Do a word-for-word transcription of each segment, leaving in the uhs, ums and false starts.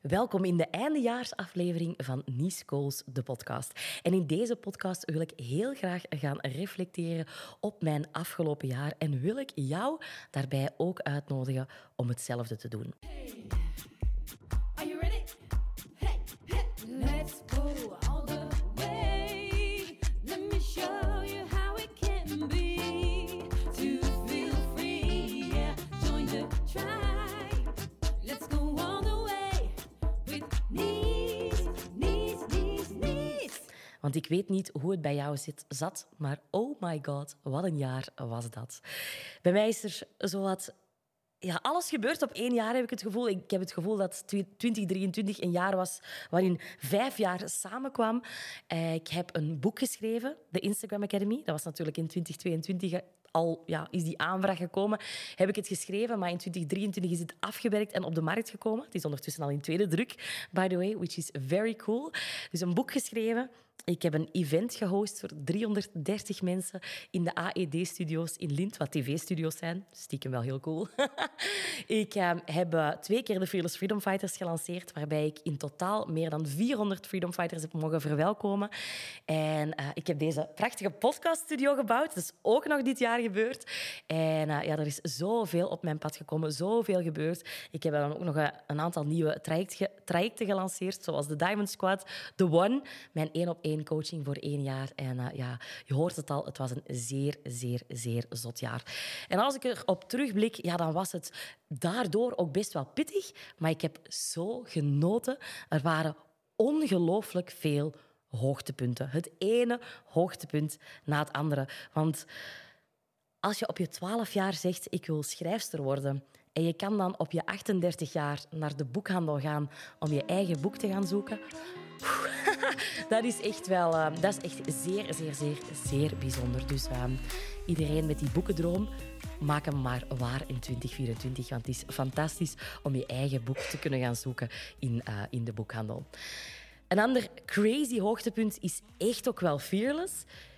Welkom in de eindejaarsaflevering van Nice Goals, de podcast. En in deze podcast wil ik heel graag gaan reflecteren op mijn afgelopen jaar en wil ik jou daarbij ook uitnodigen om hetzelfde te doen. Hey, are you ready? Hey, hey, let's go all the way. Let me show you how it can be. To feel free, yeah, join the tribe. Let's go all the way with Nice, Nice, Nice, Nice. Want ik weet niet hoe het bij jou zit, zat, maar oh my god, wat een jaar was dat. Bij mij is er zowat... Ja, alles gebeurt op één jaar, heb ik het gevoel. Ik heb het gevoel dat twintig drieëntwintig een jaar was waarin vijf jaar samenkwam. Ik heb een boek geschreven, de Instagram Academy. Dat was natuurlijk in twintig tweeëntwintig al, ja, is die aanvraag gekomen. Heb ik het geschreven, maar in twintig drieëntwintig is het afgewerkt en op de markt gekomen. Het is ondertussen al in tweede druk, by the way, which is very cool. Dus een boek geschreven. Ik heb een event gehost voor driehonderddertig mensen in de A E D-studio's in Lint, wat tv-studio's zijn. Stiekem wel heel cool. ik uh, heb uh, twee keer de Fearless Freedom Fighters gelanceerd, waarbij ik in totaal meer dan vierhonderd Freedom Fighters heb mogen verwelkomen. En uh, ik heb deze prachtige podcaststudio gebouwd. Dat is ook nog dit jaar gebeurd. En uh, ja, er is zoveel op mijn pad gekomen, zoveel gebeurd. Ik heb dan ook nog uh, een aantal nieuwe traject ge- trajecten gelanceerd, zoals de Diamond Squad, The One, mijn één op één coaching voor één jaar. En uh, ja, je hoort het al, het was een zeer, zeer, zeer zot jaar. En als ik erop terugblik, ja, dan was het daardoor ook best wel pittig. Maar ik heb zo genoten. Er waren ongelooflijk veel hoogtepunten. Het ene hoogtepunt na het andere. Want als je op je twaalf jaar zegt, ik wil schrijfster worden, en je kan dan op je achtendertig jaar naar de boekhandel gaan om je eigen boek te gaan zoeken. Dat is echt wel, uh, dat is echt zeer, zeer, zeer, zeer bijzonder. Dus uh, iedereen met die boekendroom, maak hem maar waar in twintig vierentwintig. Want het is fantastisch om je eigen boek te kunnen gaan zoeken in, uh, in de boekhandel. Een ander crazy hoogtepunt is echt ook wel Fearless.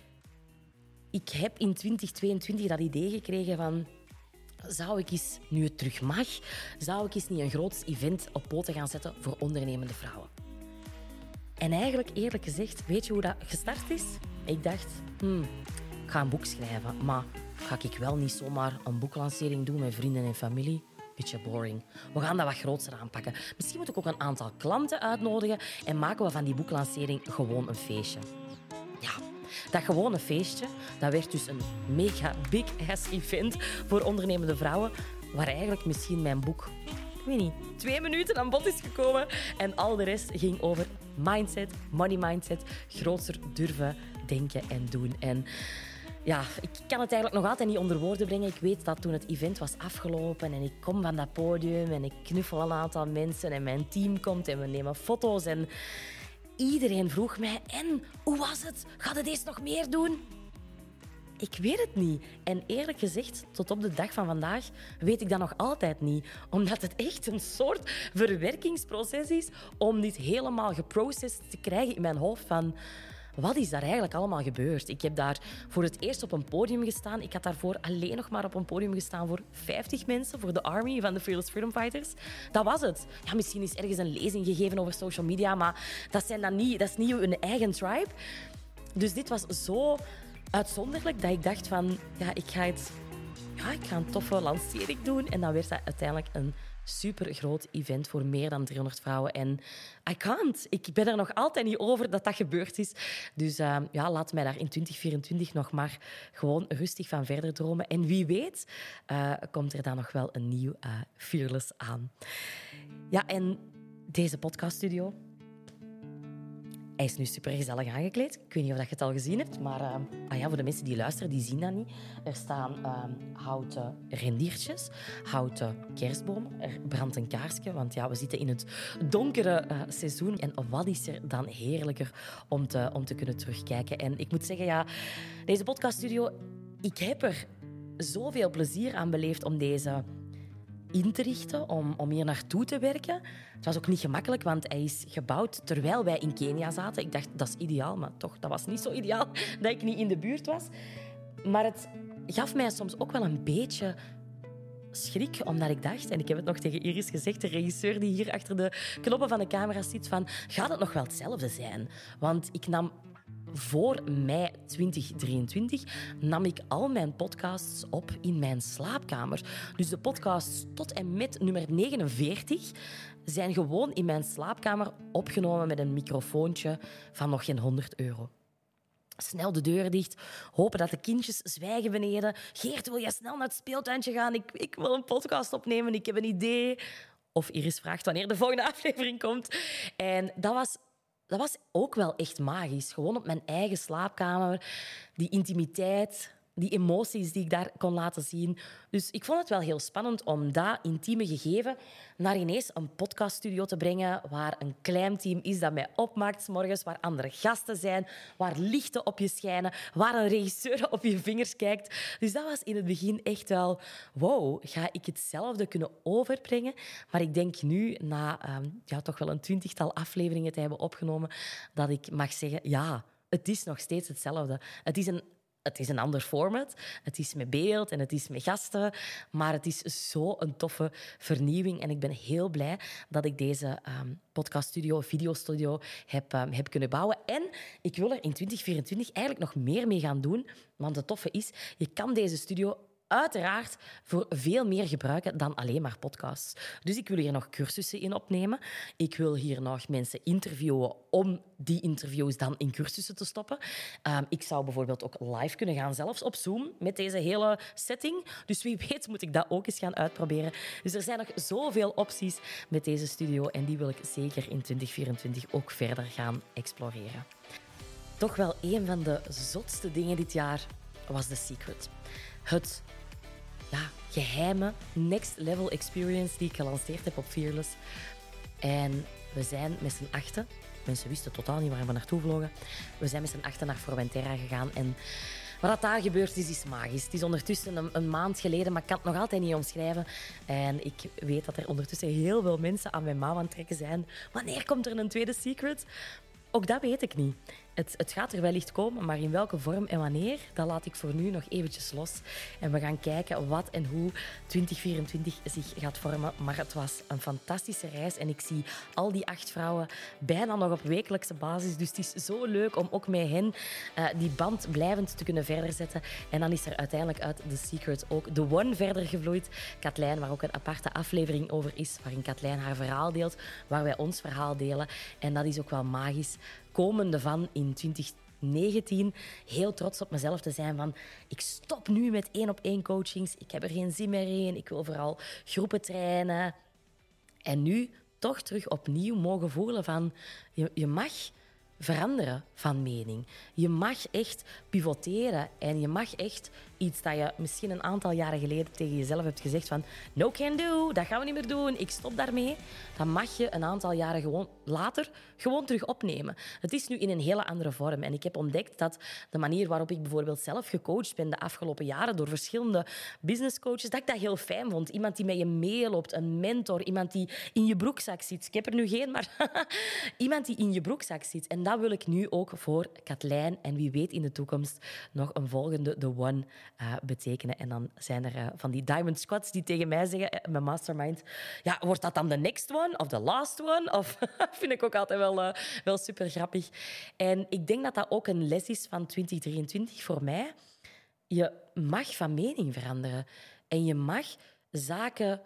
Ik heb in twintig tweeëntwintig dat idee gekregen van... Zou ik eens, nu het terug mag, zou ik eens niet een groot event op poten gaan zetten voor ondernemende vrouwen? En eigenlijk, eerlijk gezegd, weet je hoe dat gestart is? Ik dacht, hmm, ik ga een boek schrijven, maar ga ik wel niet zomaar een boeklancering doen met vrienden en familie? Beetje boring. We gaan dat wat groter aanpakken. Misschien moet ik ook een aantal klanten uitnodigen en maken we van die boeklancering gewoon een feestje. Ja, dat gewone feestje, dat werd dus een mega big-ass event voor ondernemende vrouwen, waar eigenlijk misschien mijn boek, ik weet niet, twee minuten aan bod is gekomen. En al de rest ging over mindset, money mindset, groter durven denken en doen. En ja, ik kan het eigenlijk nog altijd niet onder woorden brengen. Ik weet dat toen het event was afgelopen en ik kom van dat podium en ik knuffel een aantal mensen en mijn team komt en we nemen foto's en... Iedereen vroeg mij, en hoe was het? Ga je deze nog meer doen? Ik weet het niet. En eerlijk gezegd, tot op de dag van vandaag weet ik dat nog altijd niet. Omdat het echt een soort verwerkingsproces is om dit helemaal geprocessed te krijgen in mijn hoofd van... Wat is daar eigenlijk allemaal gebeurd? Ik heb daar voor het eerst op een podium gestaan. Ik had daarvoor alleen nog maar op een podium gestaan voor vijftig mensen, voor de Army van de Fearless Freedom Fighters. Dat was het. Ja, misschien is ergens een lezing gegeven over social media, maar dat, zijn dan niet, dat is niet hun eigen tribe. Dus dit was zo uitzonderlijk dat ik dacht van, ja, ik ga, het, ja, ik ga een toffe lancering doen. En dan werd dat uiteindelijk een super groot event voor meer dan driehonderd vrouwen. En I can't. Ik ben er nog altijd niet over dat dat gebeurd is. Dus uh, ja, laat mij daar in twintig vierentwintig nog maar gewoon rustig van verder dromen. En wie weet uh, komt er dan nog wel een nieuw uh, Fearless aan. Ja, en deze podcaststudio... Hij is nu super gezellig aangekleed. Ik weet niet of je het al gezien hebt, maar uh, ah ja, voor de mensen die luisteren, die zien dat niet. Er staan uh, houten rendiertjes, houten kerstbomen. Er brandt een kaarsje, want ja, we zitten in het donkere uh, seizoen. En wat is er dan heerlijker om te, om te kunnen terugkijken. En ik moet zeggen, ja, deze podcaststudio, ik heb er zoveel plezier aan beleefd om deze in te richten, om, om hier naartoe te werken. Het was ook niet gemakkelijk, want hij is gebouwd terwijl wij in Kenia zaten. Ik dacht, dat is ideaal, maar toch, dat was niet zo ideaal dat ik niet in de buurt was. Maar het gaf mij soms ook wel een beetje schrik, omdat ik dacht, en ik heb het nog tegen Iris gezegd, de regisseur die hier achter de knoppen van de camera zit, van, gaat het nog wel hetzelfde zijn? Want ik nam voor mei twintig drieëntwintig nam ik al mijn podcasts op in mijn slaapkamer. Dus de podcasts tot en met nummer negenenveertig zijn gewoon in mijn slaapkamer opgenomen met een microfoontje van nog geen honderd euro. Snel de deur dicht, hopen dat de kindjes zwijgen beneden. Geert, wil jij snel naar het speeltuintje gaan? Ik, ik wil een podcast opnemen, ik heb een idee. Of Iris vraagt wanneer de volgende aflevering komt. En dat was, dat was ook wel echt magisch. Gewoon op mijn eigen slaapkamer. Die intimiteit, die emoties die ik daar kon laten zien. Dus ik vond het wel heel spannend om dat intieme gegeven naar ineens een podcaststudio te brengen waar een klein team is dat mij opmaakt 's morgens, waar andere gasten zijn, waar lichten op je schijnen, waar een regisseur op je vingers kijkt. Dus dat was in het begin echt wel, wow, ga ik hetzelfde kunnen overbrengen? Maar ik denk nu, na um, ja, toch wel een twintigtal afleveringen te hebben opgenomen, dat ik mag zeggen, ja, het is nog steeds hetzelfde. Het is een Het is een ander format. Het is met beeld en het is met gasten. Maar het is zo een toffe vernieuwing. En ik ben heel blij dat ik deze um, podcaststudio, videostudio heb, um, heb kunnen bouwen. En ik wil er in twintig vierentwintig eigenlijk nog meer mee gaan doen. Want het toffe is, je kan deze studio uiteraard voor veel meer gebruiken dan alleen maar podcasts. Dus ik wil hier nog cursussen in opnemen. Ik wil hier nog mensen interviewen om die interviews dan in cursussen te stoppen. Um, ik zou bijvoorbeeld ook live kunnen gaan, zelfs op Zoom, met deze hele setting. Dus wie weet moet ik dat ook eens gaan uitproberen. Dus er zijn nog zoveel opties met deze studio en die wil ik zeker in twintig vierentwintig ook verder gaan exploreren. Toch wel een van de zotste dingen dit jaar was The Secret. Het ja, geheime next level experience die ik gelanceerd heb op Fearless. En we zijn met z'n achten, mensen wisten totaal niet waar we naartoe vlogen, we zijn met z'n achten naar Formentera gegaan en wat daar gebeurd is, is magisch. Het is ondertussen een, een maand geleden, maar ik kan het nog altijd niet omschrijven. En ik weet dat er ondertussen heel veel mensen aan mijn mouw aan het trekken zijn. Wanneer komt er een tweede Secret? Ook dat weet ik niet. Het, het gaat er wellicht komen, maar in welke vorm en wanneer, dat laat ik voor nu nog eventjes los. En we gaan kijken wat en hoe twintig vierentwintig zich gaat vormen. Maar het was een fantastische reis en ik zie al die acht vrouwen bijna nog op wekelijkse basis. Dus het is zo leuk om ook met hen uh, die band blijvend te kunnen verder zetten. En dan is er uiteindelijk uit The Secret ook The One verder gevloeid. Katlijn, waar ook een aparte aflevering over is, waarin Katlijn haar verhaal deelt, waar wij ons verhaal delen. En dat is ook wel magisch. Komende van in twintig negentien heel trots op mezelf te zijn van ik stop nu met één-op-één coachings. Ik heb er geen zin meer in. Ik wil vooral groepen trainen. En nu toch terug opnieuw mogen voelen van je, je mag veranderen van mening. Je mag echt pivoteren en je mag echt iets dat je misschien een aantal jaren geleden tegen jezelf hebt gezegd van no can do, dat gaan we niet meer doen, ik stop daarmee. Dan mag je een aantal jaren gewoon later gewoon terug opnemen. Het is nu in een hele andere vorm en ik heb ontdekt dat de manier waarop ik bijvoorbeeld zelf gecoacht ben de afgelopen jaren door verschillende businesscoaches, dat ik dat heel fijn vond. Iemand die met je meeloopt, een mentor, iemand die in je broekzak zit. Ik heb er nu geen, maar iemand die in je broekzak zit. En dat wil ik nu ook voor Katlijn en wie weet in de toekomst nog een volgende The One uh, betekenen. En dan zijn er uh, van die Diamond Squads die tegen mij zeggen, uh, mijn mastermind, ja, wordt dat dan de next one of the last one? Of vind ik ook altijd wel, uh, wel super grappig. En ik denk dat dat ook een les is van twintig drieëntwintig voor mij. Je mag van mening veranderen en je mag zaken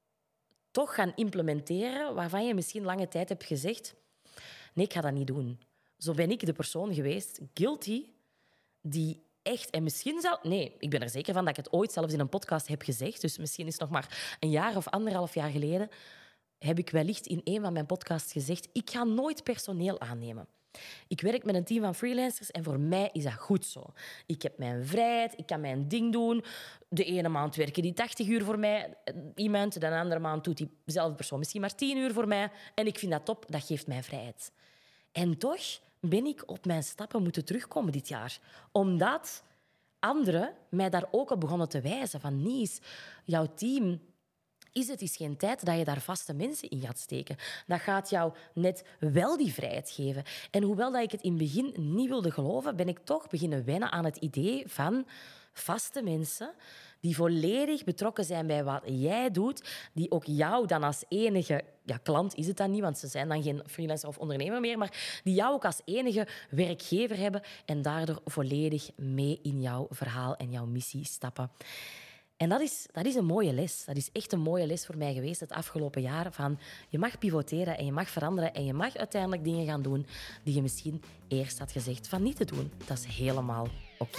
toch gaan implementeren waarvan je misschien lange tijd hebt gezegd, nee, ik ga dat niet doen. Zo ben ik de persoon geweest, guilty, die echt... En misschien zou... Nee, ik ben er zeker van dat ik het ooit zelfs in een podcast heb gezegd. Dus misschien is het nog maar een jaar of anderhalf jaar geleden heb ik wellicht in een van mijn podcasts gezegd, ik ga nooit personeel aannemen. Ik werk met een team van freelancers en voor mij is dat goed zo. Ik heb mijn vrijheid, ik kan mijn ding doen. De ene maand werken die tachtig uur voor mij, iemand. De andere maand doet diezelfde persoon misschien maar tien uur voor mij. En ik vind dat top, dat geeft mij vrijheid. En toch ben ik op mijn stappen moeten terugkomen dit jaar. Omdat anderen mij daar ook op begonnen te wijzen. Van Nies, jouw team... is het is geen tijd dat je daar vaste mensen in gaat steken. Dat gaat jou net wel die vrijheid geven. En hoewel dat ik het in het begin niet wilde geloven, ben ik toch beginnen wennen aan het idee van vaste mensen die volledig betrokken zijn bij wat jij doet, die ook jou dan als enige... Ja, klant is het dan niet, want ze zijn dan geen freelancer of ondernemer meer, maar die jou ook als enige werkgever hebben en daardoor volledig mee in jouw verhaal en jouw missie stappen. En dat is, dat is een mooie les. Dat is echt een mooie les voor mij geweest het afgelopen jaar. Van, je mag pivoteren en je mag veranderen en je mag uiteindelijk dingen gaan doen die je misschien eerst had gezegd van niet te doen. Dat is helemaal oké.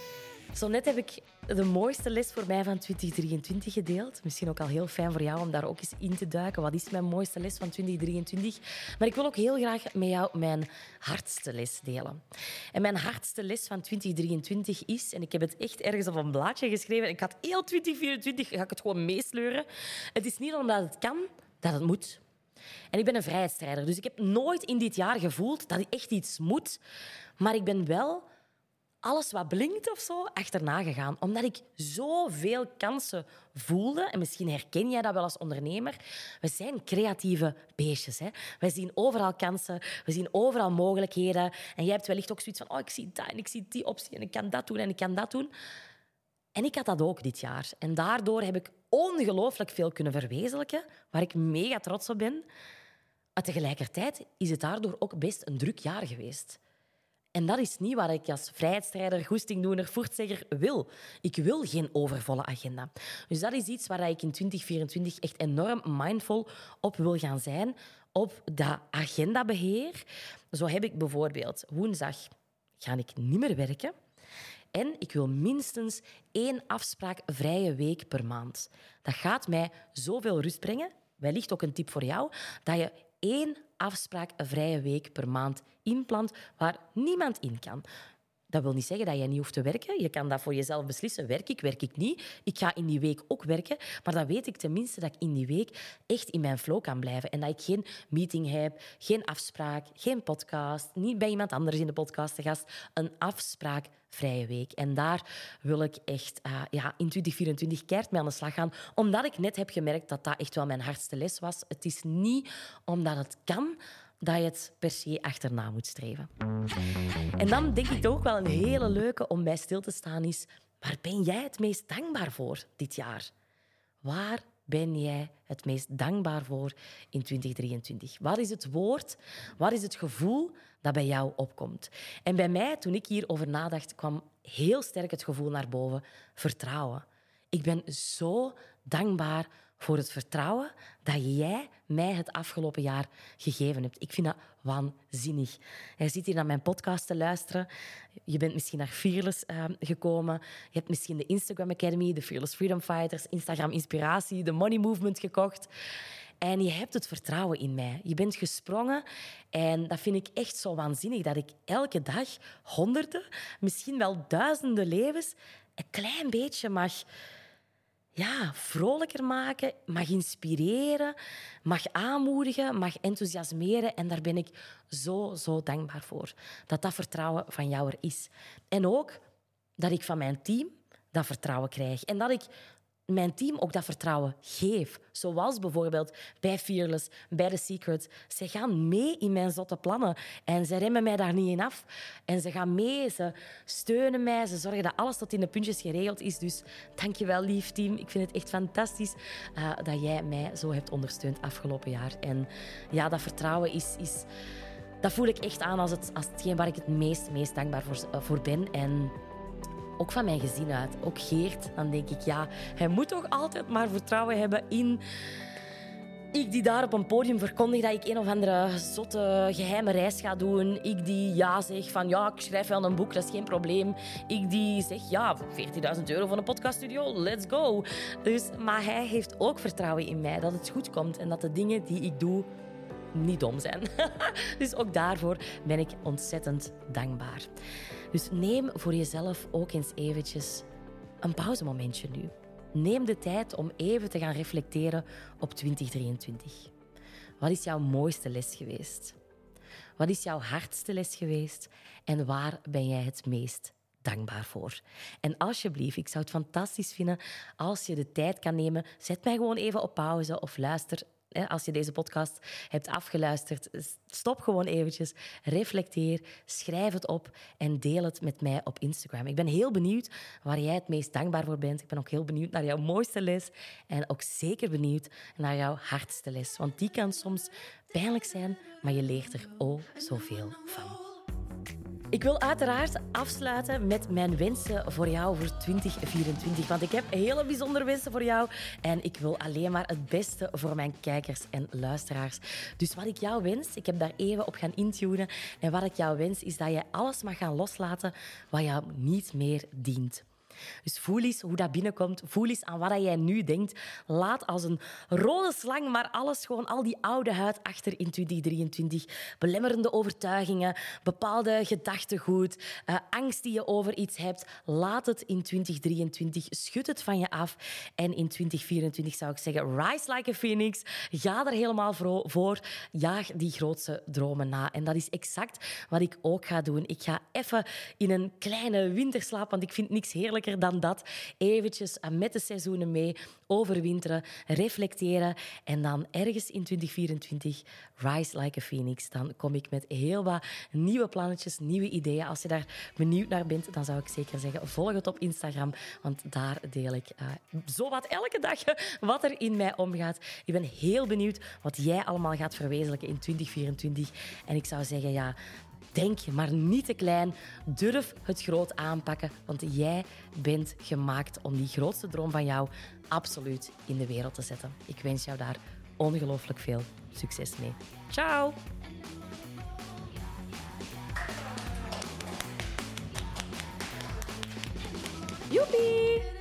Zo net heb ik de mooiste les voor mij van twintig drieëntwintig gedeeld. Misschien ook al heel fijn voor jou om daar ook eens in te duiken. Wat is mijn mooiste les van twintig drieëntwintig? Maar ik wil ook heel graag met jou mijn hardste les delen. En mijn hardste les van twintig drieëntwintig is... En ik heb het echt ergens op een blaadje geschreven. Ik had heel twintig vierentwintig, ga ik het gewoon meesleuren. Het is niet omdat het kan, dat het moet. En ik ben een vrijheidsstrijder. Dus ik heb nooit in dit jaar gevoeld dat ik echt iets moet. Maar ik ben wel... alles wat blinkt of zo, achterna gegaan. Omdat ik zoveel kansen voelde. En misschien herken jij dat wel als ondernemer. We zijn creatieve beestjes. Hè? We zien overal kansen. We zien overal mogelijkheden. En jij hebt wellicht ook zoiets van... oh, ik zie dat en ik zie die optie en ik kan dat doen en ik kan dat doen. En ik had dat ook dit jaar. En daardoor heb ik ongelooflijk veel kunnen verwezenlijken. Waar ik mega trots op ben. Maar tegelijkertijd is het daardoor ook best een druk jaar geweest. En dat is niet wat ik als vrijheidsstrijder, goestingdoener, voertzegger wil. Ik wil geen overvolle agenda. Dus dat is iets waar ik in twintig vierentwintig echt enorm mindful op wil gaan zijn. Op dat agendabeheer. Zo heb ik bijvoorbeeld woensdag ga ik niet meer werken. En ik wil minstens één afspraak vrije week per maand. Dat gaat mij zoveel rust brengen. Wellicht ook een tip voor jou. Dat je één afspraak een vrije week per maand inplant waar niemand in kan. Dat wil niet zeggen dat jij niet hoeft te werken. Je kan dat voor jezelf beslissen. Werk ik, werk ik niet. Ik ga in die week ook werken. Maar dan weet ik tenminste dat ik in die week echt in mijn flow kan blijven. En dat ik geen meeting heb, geen afspraak, geen podcast. Niet bij iemand anders in de podcast te gast. Een afspraakvrije week. En daar wil ik echt uh, ja, in twintig vierentwintig keihard mee aan de slag gaan. Omdat ik net heb gemerkt dat dat echt wel mijn hardste les was. Het is niet omdat het kan... dat je het per se achterna moet streven. En dan denk ik ook wel een hele leuke om bij stil te staan is... waar ben jij het meest dankbaar voor dit jaar? Waar ben jij het meest dankbaar voor in twintig drieëntwintig? Wat is het woord, wat is het gevoel dat bij jou opkomt? En bij mij, toen ik hierover nadacht, kwam heel sterk het gevoel naar boven. Vertrouwen. Ik ben zo dankbaar voor het vertrouwen dat jij mij het afgelopen jaar gegeven hebt. Ik vind dat waanzinnig. Je zit hier naar mijn podcast te luisteren. Je bent misschien naar Fearless uh, gekomen. Je hebt misschien de Instagram Academy, de Fearless Freedom Fighters, Instagram Inspiratie, de Money Movement gekocht. En je hebt het vertrouwen in mij. Je bent gesprongen. En dat vind ik echt zo waanzinnig, dat ik elke dag honderden, misschien wel duizenden levens een klein beetje mag... ja, vrolijker maken, mag inspireren, mag aanmoedigen, mag enthousiasmeren. En daar ben ik zo, zo dankbaar voor. Dat dat vertrouwen van jou er is. En ook dat ik van mijn team dat vertrouwen krijg. En dat ik mijn team ook dat vertrouwen geef. Zoals bijvoorbeeld bij Fearless, bij The Secret. Ze gaan mee in mijn zotte plannen. En ze remmen mij daar niet in af. En ze gaan mee, ze steunen mij. Ze zorgen dat alles tot in de puntjes geregeld is. Dus dank je wel, lief team. Ik vind het echt fantastisch uh, dat jij mij zo hebt ondersteund afgelopen jaar. En ja, dat vertrouwen is... is dat voel ik echt aan als, het, als hetgeen waar ik het meest, meest dankbaar voor, uh, voor ben. En... ook van mijn gezin uit. Ook Geert. Dan denk ik, ja, hij moet toch altijd maar vertrouwen hebben in... ik die daar op een podium verkondig dat ik een of andere zotte geheime reis ga doen. Ik die ja zeg van, ja, ik schrijf wel een boek, dat is geen probleem. Ik die zeg, ja, veertigduizend euro voor een podcaststudio, let's go. Dus, maar hij heeft ook vertrouwen in mij, dat het goed komt en dat de dingen die ik doe niet dom zijn. Dus ook daarvoor ben ik ontzettend dankbaar. Dus neem voor jezelf ook eens eventjes een pauzemomentje nu. Neem de tijd om even te gaan reflecteren op twintig drieëntwintig. Wat is jouw mooiste les geweest? Wat is jouw hardste les geweest? En waar ben jij het meest dankbaar voor? En alsjeblieft, ik zou het fantastisch vinden als je de tijd kan nemen. Zet mij gewoon even op pauze of luister hè, als je deze podcast hebt afgeluisterd, stop gewoon eventjes, reflecteer, schrijf het op en deel het met mij op Instagram. Ik ben heel benieuwd waar jij het meest dankbaar voor bent. Ik ben ook heel benieuwd naar jouw mooiste les en ook zeker benieuwd naar jouw hardste les. Want die kan soms pijnlijk zijn, maar je leert er oh zoveel van. Ik wil uiteraard afsluiten met mijn wensen voor jou voor twintig vierentwintig. Want ik heb hele bijzondere wensen voor jou. En ik wil alleen maar het beste voor mijn kijkers en luisteraars. Dus wat ik jou wens, ik heb daar even op gaan intunen. En wat ik jou wens, is dat je alles mag gaan loslaten wat jou niet meer dient. Dus voel eens hoe dat binnenkomt. Voel eens aan wat jij nu denkt. Laat als een rode slang maar alles, gewoon al die oude huid achter in twintig drieëntwintig. Belemmerende overtuigingen, bepaalde gedachtegoed, uh, angst die je over iets hebt. Laat het in twintig drieëntwintig. Schud het van je af. En in twintig vierentwintig zou ik zeggen, rise like a phoenix. Ga er helemaal voor. Jaag die grootste dromen na. En dat is exact wat ik ook ga doen. Ik ga even in een kleine winterslaap, want ik vind niks heerlijker dan dat. Eventjes met de seizoenen mee overwinteren, reflecteren en dan ergens in twintig vierentwintig rise like a phoenix. Dan kom ik met heel wat nieuwe plannetjes, nieuwe ideeën. Als je daar benieuwd naar bent, dan zou ik zeker zeggen, volg het op Instagram, want daar deel ik uh, zowat elke dag wat er in mij omgaat. Ik ben heel benieuwd wat jij allemaal gaat verwezenlijken in twintig vierentwintig. En ik zou zeggen, ja, denk maar niet te klein. Durf het groot aanpakken, want jij bent gemaakt om die grootste droom van jou absoluut in de wereld te zetten. Ik wens jou daar ongelooflijk veel succes mee. Ciao! Joepie!